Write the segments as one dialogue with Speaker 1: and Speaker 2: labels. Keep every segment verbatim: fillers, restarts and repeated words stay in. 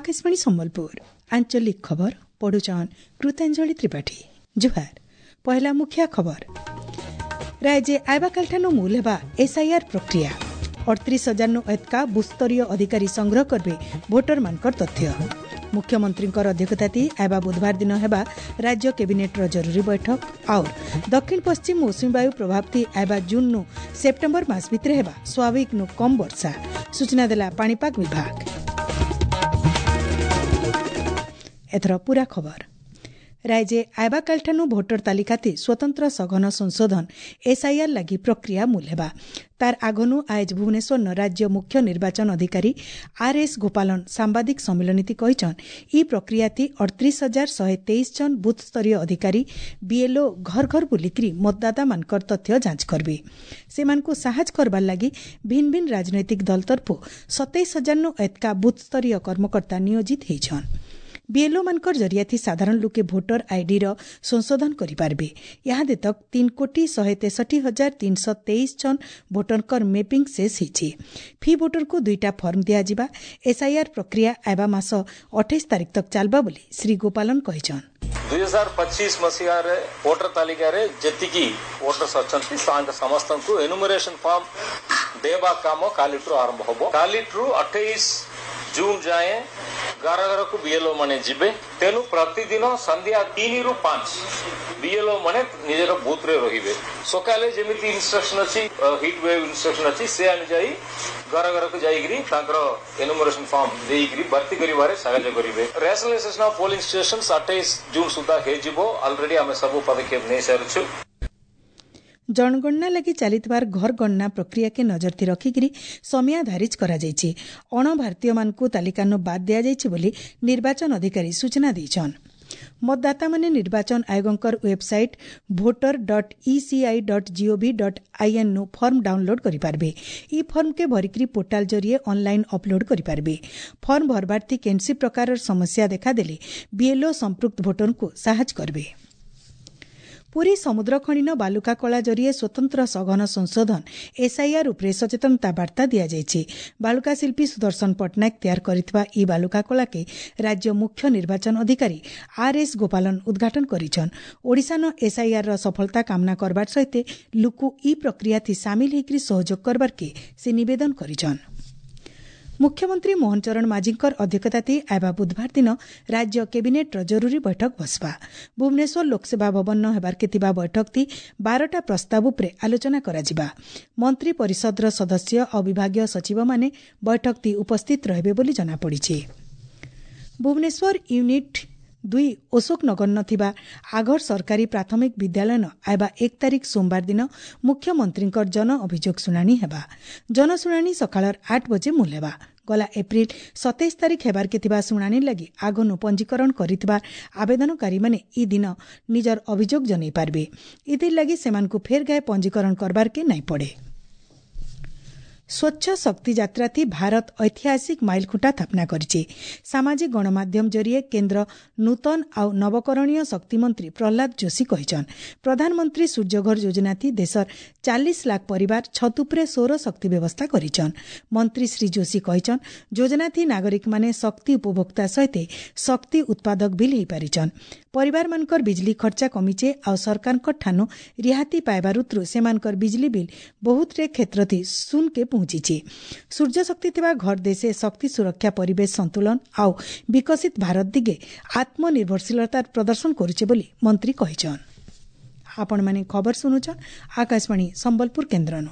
Speaker 1: आकाशवाणी संबलपुर आंचलिक खबर पढ़ुचन कृतांजलि त्रिपाठी। जुहार पहला मुख्य खबर राज्य आयबा कालठानु मूल हेबा एसआईआर प्रक्रिया अड़तीस हजार नु एतका बुस्तरीय अधिकारी संग्रह करबे भोटर मानकर तथ्य। मुख्यमंत्री अध्यक्षता आयबा बुधवार दिन हेबा राज्य कैबिनेट जरूरी बैठक और दक्षिण पश्चिम मौसुमी वायु प्रभाव थी आयबा जून नु सेप्टेम्बर मास भितर हेबा स्वाभाविक नु कम वर्षा सूचना देला पाणीपाग विभाग। एथर पूरा खबर राज्य आयबा कालठानु भोटर तालिका थी स्वतंत्र सघन संशोधन एसआईआर लगी प्रक्रिया मूल हेबा तार आगनु आज भुवनेश्वर न राज्य मुख्य निर्वाचन अधिकारी आर एस गोपालन सांबादिक सम्मेलनीति कहिछन ई प्रक्रिया थी अड़तीस हजार शहे तेईस जन बूथ स्तरीय अधिकारी बीएलओ घर घर बुलिकरी मतदाता मानकर तथ्य जांच करबे। सेमानकु साहाय्य करबार लगी भिन्न भिन्न राजनैतिक दल तरफु सत्ताईस हजार नु एतका बूथ स्तरीय कर्मकर्ता नियोजित हेछन। बीएलओ मानकर जरिया थी साधारण लोके भोटर आईडी रो संशोधन करि पारबे। यहाँ दे तक तीन कोटी शहे तेसठी हजार तीन सौ तेईस जन भोटरकर मैपिंग शेष हिछि। फी भोटर को दुईटा फर्म दिया जिबा। एसआईआर प्रक्रिया आयबा मास अट्ठाईस तारिख तक चलबा बोली श्री गोपालन कहिछन।
Speaker 2: दुई हजार पच्चीस मसीह भोटर तालिका जी भोटर्स अच्छा समस्त को एनुमरेशन फॉर्म देवा काम कालिठू आरंभ हम कालिठू अट्ठाईस जून जाए घर घर को बीएलओ माने जिबे तेनु प्रतिदिन संध्या तीन रु पांच बीएलओ माने निजर बूथ रे रहिबे। सकाले जेमिति इंस्ट्रक्शन अछि हीट वेव इंस्ट्रक्शन अछि से अनुसार घर घर को जाइगिरी ताकर एनुमरेशन फॉर्म देइगिरी भर्ती करिवारे सहायता करिवे। रैशनलाइजेशन ऑफ पोलिंग स्टेशंस अट्ठाईस जून सुधा हे जिवो ऑलरेडी हमें सब पदक्षेप नै सारछु।
Speaker 1: जनगणना लगी चलितबार घर गणना प्रक्रिया के नजरती रखिकी समय धारिज करा जायछि। अण भारतीय मानकु तालिकानु बाद दिया जायछि बोली निर्वाचन अधिकारी सूचना दैछन। मतदाता माने निर्वाचन आयोगंकर website voter dot ECI dot GOV dot IN नु फॉर्म डाउनलोड करि पारबे। ई फॉर्म के भरिकरी पोर्टाल जरिए ऑनलाइन अपलोड करि पारबे। फॉर्म भरबार थी केनसी प्रकार समस्या देखा देले बीएलओ संपृक्त भोटर को साहाय्य करबे। पुरी समुद्र खणीन बालुका कला जरिए स्वतंत्र सघन संशोधन एसआईआर उपरे सचेतनता वार्ता दिया जायछि। बालुका शिल्पी सुदर्शन पट्टनायक तैयार करितबा ई बालुका कला के राज्य मुख्य निर्वाचन अधिकारी आर एस गोपालन उद्घाटन करिछन। ओडिशा न एसआईआर र सफलता कामना करबार सहित लुकु ई प्रक्रिया थी सामिल हेकरी सहयोग करबार के से निवेदन करिछन। मुख्यमंत्री मोहन चरण माझींकर अध्यक्षता थी आयबा बुधवार दिन राज्य कैबिनेट जरूरी बैठक बसबा। भुवनेश्वर लोकसेवा भवन न हेबार के थिबा बैठक थी बारटा प्रस्ताव उपरे आलोचना कराजिबा। मंत्री परिषद र सदस्य और विभागीय सचिव माने बैठक थी उपस्थित रहबे बोली जना पड़िछि। भुवनेश्वर यूनिट दुई अशोक नगर नथिबा आघर सरकारी प्राथमिक विद्यालय न आयबा एक तारिख सोमवार दिन मुख्यमंत्री जन अभियोग शुणाणी हेबा। जन शुणाणी सकाळ आठ बजे मूल हेबा। गला एप्रिल सत्ताईस तारिख हेबार के थिबा शुणाणी लगी आगनु पंजीकरण करितबा आवेदनकारी माने ई दिन निजर अभियोग जनै पारबे। इतिर लगी सेमानकु फेर गाय पंजीकरण करबार के नाई पड़े। स्वच्छ शक्ति यात्रा थी भारत ऐतिहासिक माइलखुंटा स्थापना करिछि। सामाजिक गणमाध्यम जरिए केन्द्र नूतन आउ नवकरणीय शक्ति मंत्री प्रहलाद जोशी कहिछन प्रधानमंत्री सूर्यघर योजना थी देशर चालीस लाख परिवार छत उपरे सौर शक्ति व्यवस्था करिछन। मंत्री श्री जोशी कहिछन योजना थी नागरिक माने शक्ति उपभोक्ता सहित शक्ति उत्पादक भी हेई पारिछन। परिवार मानकर बिजली खर्चा कमिचे आउ सरकारक ठानु रिहाती पाइबारुत्रु सेमानकर बिजली बिल बहुत रे क्षेत्र थी सुन के पहुंची। सूर्य शक्ति थिबा घर देशे शक्ति सुरक्षा परिवेश संतुलन आउ विकसित भारत दिगे आत्मनिर्भरशीलता प्रदर्शन करुचे बोली मंत्री कहिछन। आपण माने खबर सुनुछन आकाशवाणी संबलपुर केन्द्रनु।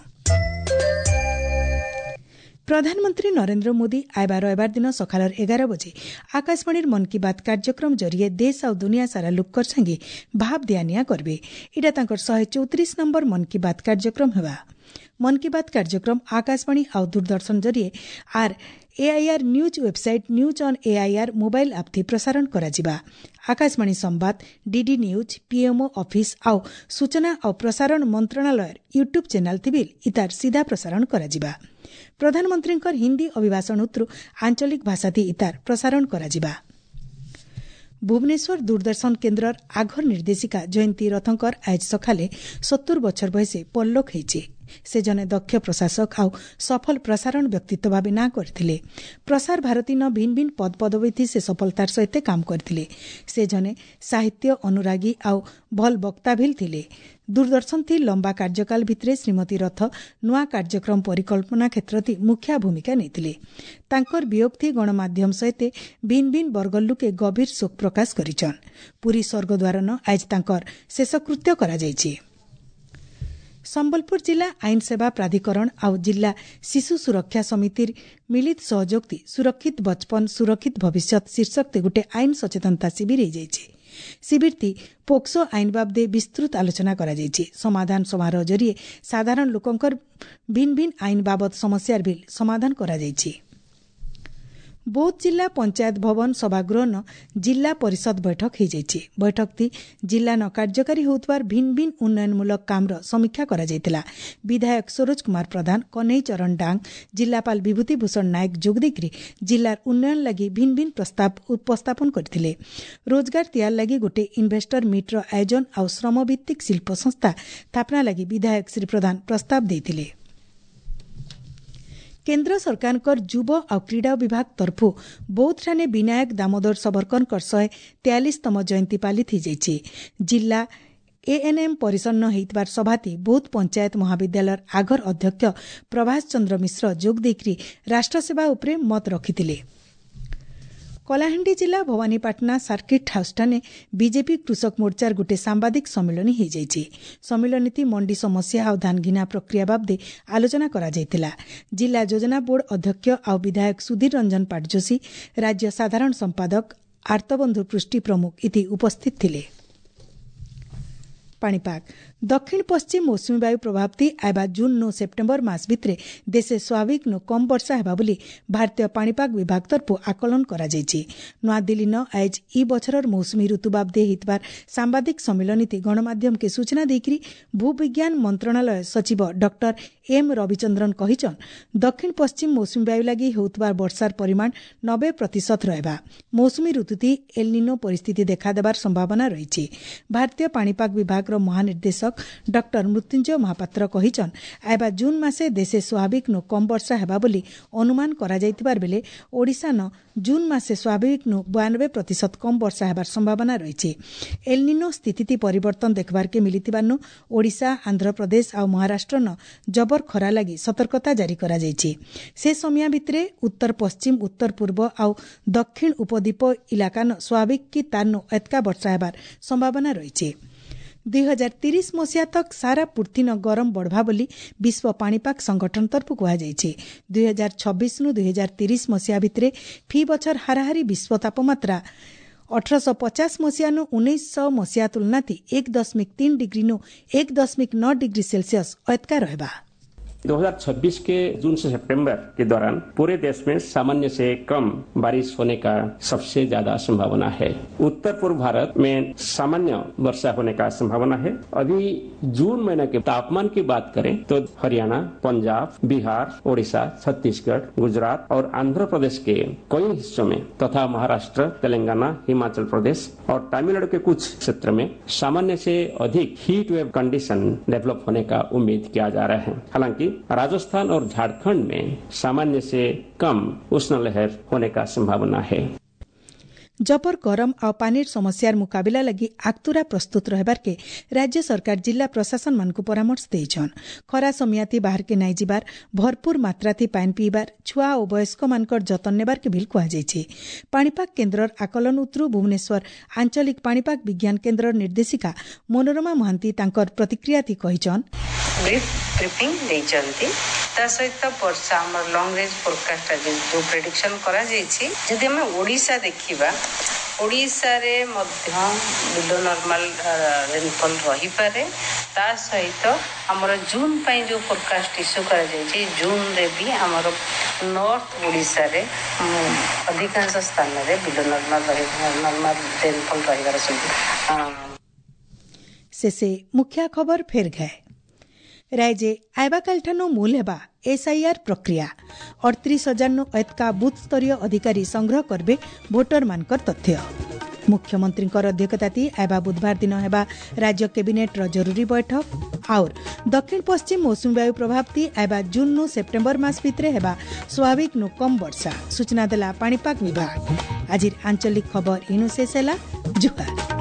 Speaker 1: प्रधानमंत्री नरेंद्र मोदी आयबा रविवार दिन सकाळ एगार बजे आकाशवाणी मन की बात कार्यक्रम जरिए देश और दुनिया सारा लोकर संगे भाव दियानिया करबे। इटा तांकर शहे चौतीस नंबर मन की बात कार्यक्रम हेबा। मन की बात कार्यक्रम आकाशवाणी और दूरदर्शन जरिए आर AIR news website news on AIR mobile app थी प्रसारण कराजिबा। आकाशवाणी संवाद डीडी न्यूज पीएमओ ऑफिस आउ सूचना और प्रसारण मंत्रणालय यूट्यूब चैनल थी बिल इतार सीधा प्रसारण कराजिबा। प्रधानमंत्री हिंदी अभिभाषण उत्रु आंचलिक भाषा थी इतार प्रसारण कराजिबा। भुवनेश्वर दूरदर्शन केन्द्र आघर निर्देशिका जयंती रथंकर आज सकाले सत्तर बछर बयसे परलोक होइछे। से जने दक्ष प्रशासक आउ सफल प्रसारण व्यक्तित्व भाव ना करथिले। प्रसार भारती न भिन्न भिन्न पद पदवी थी से सफलतार सहित काम करथिले। से जने साहित्य अनुरागी आउ भल वक्ता भी थिले। दूरदर्शन थी लंबा कार्यकाल भितरे श्रीमती रथ नुआ कार्यक्रम परिकल्पना क्षेत्र थी मुख्य भूमिका नेथिले। तांकर वियोग थी गणमाध्यम सहित भिन्न भिन्न वर्ग लोके गभीर शोक प्रकाश करिछन। पुरी स्वर्गद्वार न आज तांकर शेषकृत्य करा जायछि। संबलपुर जिला आईन सेवा प्राधिकरण आउ जिला शिशु सुरक्षा समिति मिलित सहयोग थी सुरक्षित बचपन सुरक्षित भविष्य शीर्षक ते गोटे आईन सचेतनता शिविर हो जायछि। शिविर थी पोक्सो आईन बाबदे विस्तृत आलोचना करा जायछि। समाधान समारोह जरिए साधारण लोकंकर भिन्न भिन्न आईन बाबद समस्यार भी समाधान करा जायछि। बौद्ध जिला पंचायत भवन सभागृह न जिला परिषद बैठक हो जायछि। बैठक थी जिला न कार्यकारी होतबार भिन्न भिन्न उन्नयनमूलक कामर समीक्षा करा जायतिला। विधायक सरोज कुमार प्रधान कन्हई चरण डांग जिलापाल विभूति भूषण नायक जोगदेकरी जिलार उन्नयन लगी भिन्न भिन्न प्रस्ताव उपस्थापन करथिले। रोजगार तैयार लगी गोटे इन्वेस्टर मीटर आयोजन आउ श्रमभित्तिक शिल्प संस्था स्थापना लगी विधायक श्री प्रधान प्रस्ताव देथिले। केन्द्र सरकार युव और क्रीड़ा विभाग तरफु बौद्ध ठाणे विनायक दामोदर सावरकर शहे तेयालीसतम जयंती पालित हो जायछि। जिला एएनएम परिसन्न होइतबार सभाती बौद्ध पंचायत महाविद्यालय आगर अध्यक्ष प्रभाष चंद्र मिश्र जोग देकरी राष्ट्र सेवा उपरे मत रखिथिले। कलाहांडी जिला भवानीपाटना सर्किट हाउस ठाणे बीजेपी कृषक मोर्चार गोटे सांबादिक सम्मेलन हो जायछि। सम्मेलन मंडी समस्या और धान घिना प्रक्रिया बाबदे आलोचना करा जायतिला। जिला योजना बोर्ड अध्यक्ष और विधायक सुधीर रंजन पाटजोशी राज्य साधारण संपादक आर्तबंधु पृष्टि प्रमुख इति उपस्थित थिले। पाणीपाग दक्षिण पश्चिम मौसुमी वायु प्रभाव थी आयबा जून नो सेप्टेम्बर मास भितरे देशे स्वाभाविक नो कम वर्षा हेबा बोली भारतीय पाणीपाग विभाग तरफु आकलन करा जायछि। नूआदिल्ली न आज ई बछरर मौसुमी ऋतु बाबदे हितबार सांबादिक सम्मेलन गणमाध्यम के सूचना देकरी भूविज्ञान मंत्रणालय सचिव डॉक्टर एम रविचंद्रन कहिछन दक्षिण पश्चिम मौसुमी वायु लगी होतबार वर्षार परिमाण नब्बे प्रतिशत रहबा। मौसुमी ऋतु थी एलनिनो परिस्थिति देखा देबार संभावना रहिछि। भारतीय पाणीपाग विभाग महानिर्देशक डॉक्टर मृत्युंजय महापात्र कहिछन आयबा जून मासे देशे स्वाभाविक नो कम वर्षा हेबा बोली अनुमान करा जायतिबार बेले ओडिशा न जून मासे स्वाभाविक नो बयानबे प्रतिशत कम वर्षा हेबार संभावना रहिछि। एलनिनो स्थिति परिवर्तन देखबार के मिलितिबार नो ओडिशा आंध्र प्रदेश और महाराष्ट्र न जबर खरा लगी सतर्कता जारी करा जायछि। से समय भितरे उत्तर पश्चिम उत्तर पूर्व और दक्षिण उपद्वीप इलाका न स्वाभाविक कि तार नो एतका वर्षा हेबार संभावना रहिछि। दुई हजार तीस मसीहा तक सारा पृथ्वी न गरम बढ़वा बोली विश्व पाणीपाग संगठन तरफु कहुଯାଇଛି। दुई हजार छब्बीस नु दुई हजार तीस मसीहा भितरे फी बछर हाराहारी विश्व तापमात्रा अठरश पचास मसीहा नु उन्नीस सौ मसीहा तुलना थी एक दशमिक तीन डिग्री नु एक दशमिक नौ डिग्री सेल्सियस अतका रहबा।
Speaker 3: दो हजार छब्बीस के जून से सितंबर के दौरान पूरे देश में सामान्य से कम बारिश होने का सबसे ज्यादा संभावना है। उत्तर पूर्व भारत में सामान्य वर्षा होने का संभावना है। अभी जून महीने के तापमान की बात करें तो हरियाणा, पंजाब, बिहार, ओडिशा, छत्तीसगढ़, गुजरात और आंध्र प्रदेश के कई हिस्सों में तथा महाराष्ट्र, तेलंगाना, हिमाचल प्रदेश और तमिलनाडु के कुछ क्षेत्र में सामान्य से अधिक हीट वेव कंडीशन डेवलप होने का उम्मीद किया जा रहा है। हालांकि राजस्थान और झारखंड में सामान्य से कम उष्ण लहर होने का संभावना है।
Speaker 1: जबर गरम और पानीर समस्यार मुकाबिला लगी आक्तुरा प्रस्तुत रहबार के राज्य सरकार जिला प्रशासन मान को परामर्श देइछन। खरा समियाती बाहर के नाई जिबार भरपूर मात्राती पानी पीबार छुआ और वयस्क मानकर जतन नेबार के भी कहुଯାଇଛି। पाणीपाग केन्द्रर आकलन उत्रु भुवनेश्वर आंचलिक पाणीपाग विज्ञान केन्द्र निर्देशिका मनोरमा महांती तांकर प्रतिक्रिया थी कहिछन
Speaker 4: ब्रीफिंग देइचंती ता सहित वर्षा हमर लॉन्ग रेंज फोरकास्ट जो प्रेडिक्शन करा जायछि जदि हम ओडिशा देखिबा ओडिशा रे मध्य बिलो नॉर्मल रेनफॉल रही पारे ता सहित हमर जून पई जो फोरकास्ट इशू करा जायछि जून रे भी हमर नॉर्थ ओडिशा रे अधिकांश स्थान रे बिलो नॉर्मल नॉर्मल रेनफॉल रहिबार संभावना।
Speaker 1: शेषे मुख्य खबर फेर गए राज्य आयबाकाल ठानु मूल हेबा एसआईआर प्रक्रिया अड़तीस हजार नु एतका बूथ स्तरीय अधिकारी संग्रह करबे भोटर मानकर तथ्य। मुख्यमंत्री अध्यक्षता एबा बुधवार दिन हेबा राज्य कैबिनेट जरूरी बैठक और दक्षिण पश्चिम मौसुमी वायु प्रभाव एबा जून नु सेप्टेम्बर मास भितरे हेबा स्वाभाविक नु कम वर्षा सूचना देला पाणीपाग विभाग। आज आंचलिक खबर इनु शेष ହେଲା। जुहार।